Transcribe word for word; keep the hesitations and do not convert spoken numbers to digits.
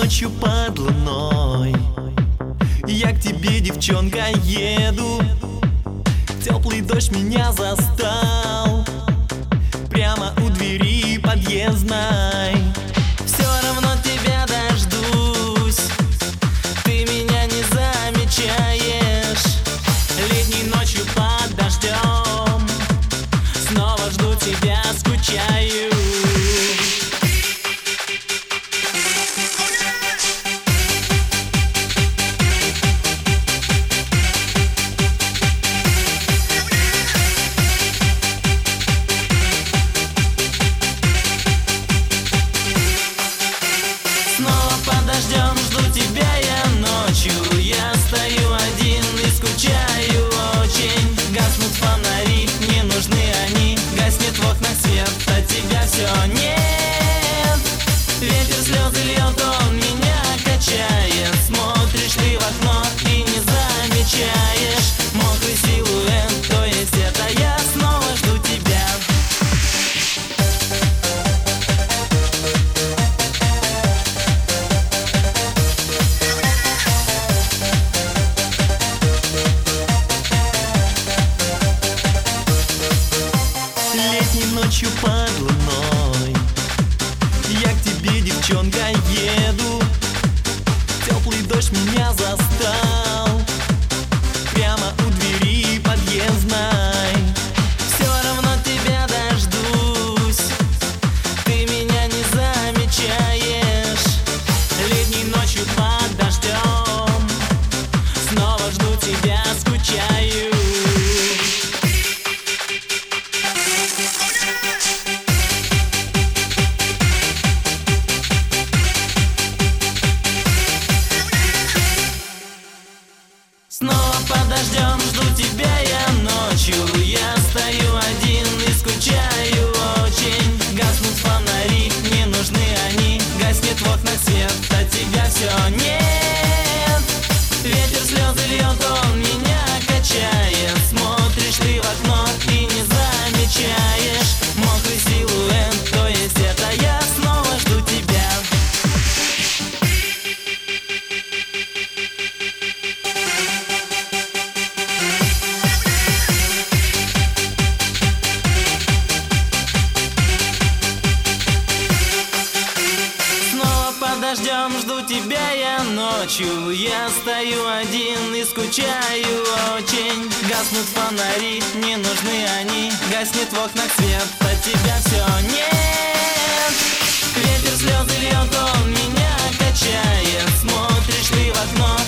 ночью под луной я к тебе, девчонка, еду. Теплый дождь меня застал прямо у двери подъездной. Все равно тебя дождусь, ты меня не замечаешь. Летней ночью под дождем снова жду тебя, скучаю. Дождем жду тебя я ночью, я стою один и скучаю очень. Гаснут фонари, не нужны они, гаснет в окнах свет, от тебя все нет. Ветер слезы льет, он меня качает. Смотришь ты в окно и не замечаешь мокрый силуэт, то есть это я снова жду тебя. Ночью под луной я к тебе, девчонка, еду. Теплый дождь меня застал прямо у двери подъездной. Все равно тебя дождусь, ты меня не замечаешь. Летней ночью под дождем снова жду тебя, скучаю. Снова под дождем жду тебя я ночью, я стою один и скучаю очень. Гаснут фонари, не нужны они, гаснет в окнах свет, от тебя все нет. Ветер слезы льет, он меня качает. Смотришь ты в окно и не замечаешь мокрый силуэт, то есть это я снова жду тебя. Дождем жду тебя я ночью, я стою один и скучаю очень. Гаснут фонари, не нужны они, гаснет в окнах свет, от тебя все нет. Ветер слезы льет, он меня качает. Смотришь ты в окно